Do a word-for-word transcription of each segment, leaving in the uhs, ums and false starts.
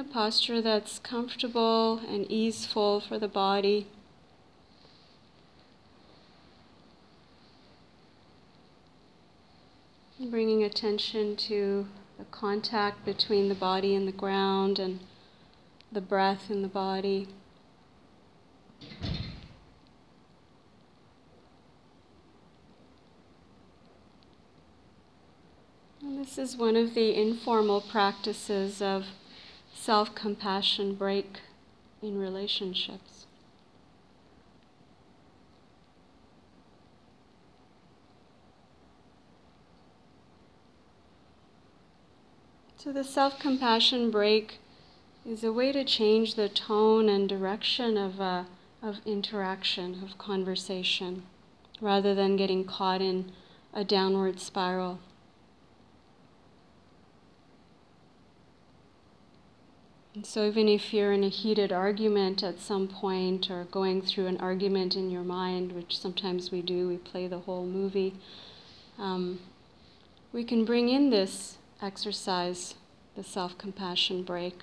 a posture that's comfortable and easeful for the body. Bringing attention to the contact between the body and the ground and the breath in the body. And this is one of the informal practices of self-compassion break in relationships. So the self-compassion break is a way to change the tone and direction of uh, of interaction, of conversation, rather than getting caught in a downward spiral. And so even if you're in a heated argument at some point, or going through an argument in your mind, which sometimes we do, we play the whole movie, um, we can bring in this exercise, the self-compassion break.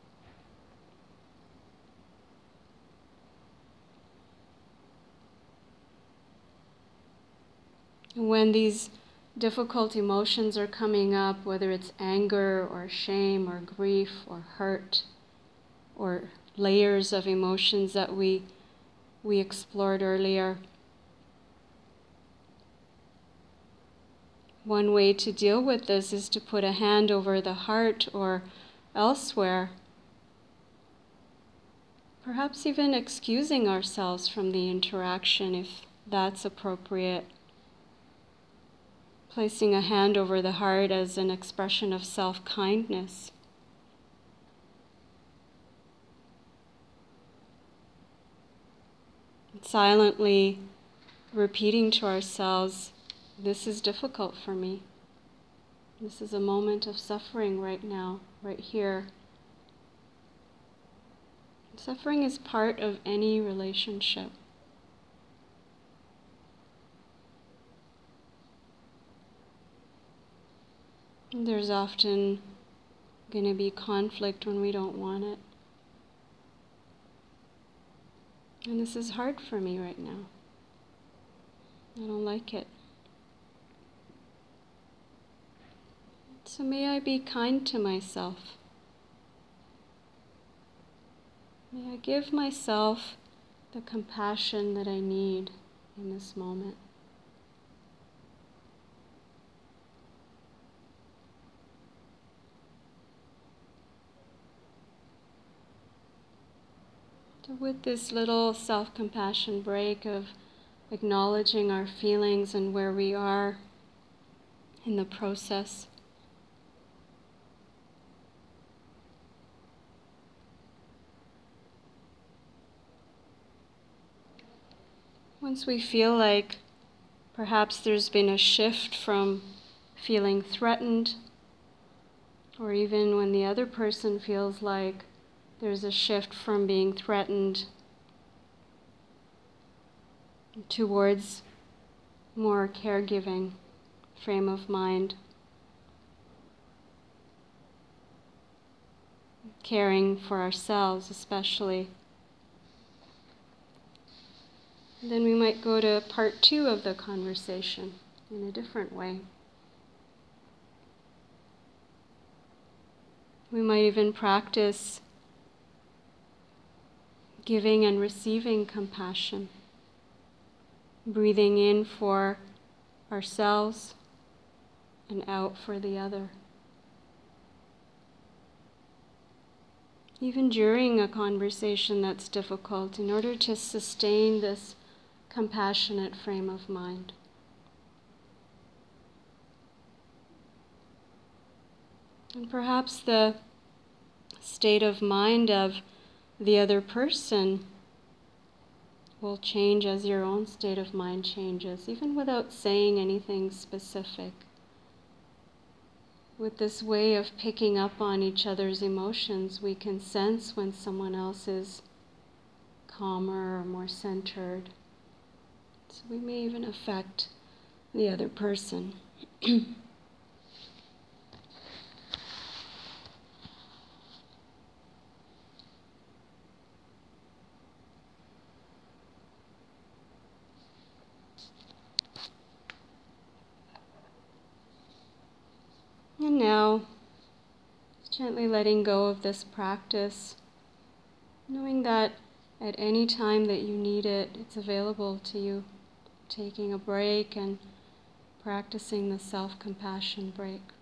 When these difficult emotions are coming up, whether it's anger or shame or grief or hurt or layers of emotions that we we explored earlier, one way to deal with this is to put a hand over the heart or elsewhere, perhaps even excusing ourselves from the interaction if that's appropriate. Placing a hand over the heart as an expression of self-kindness. Silently repeating to ourselves, this is difficult for me. This is a moment of suffering right now, right here. Suffering is part of any relationship. There's often going to be conflict when we don't want it. And this is hard for me right now. I don't like it. So may I be kind to myself. May I give myself the compassion that I need in this moment. So with this little self-compassion break of acknowledging our feelings and where we are in the process, once we feel like perhaps there's been a shift from feeling threatened, or even when the other person feels like there's a shift from being threatened towards more caregiving frame of mind, caring for ourselves especially. Then we might go to part two of the conversation in a different way. We might even practice giving and receiving compassion, breathing in for ourselves and out for the other. Even during a conversation that's difficult, in order to sustain this compassionate frame of mind. And perhaps the state of mind of the other person will change as your own state of mind changes, even without saying anything specific. With this way of picking up on each other's emotions, we can sense when someone else is calmer or more centered. So we may even affect the other person. And now, gently letting go of this practice, knowing that at any time that you need it, it's available to you, taking a break and practicing the self-compassion break.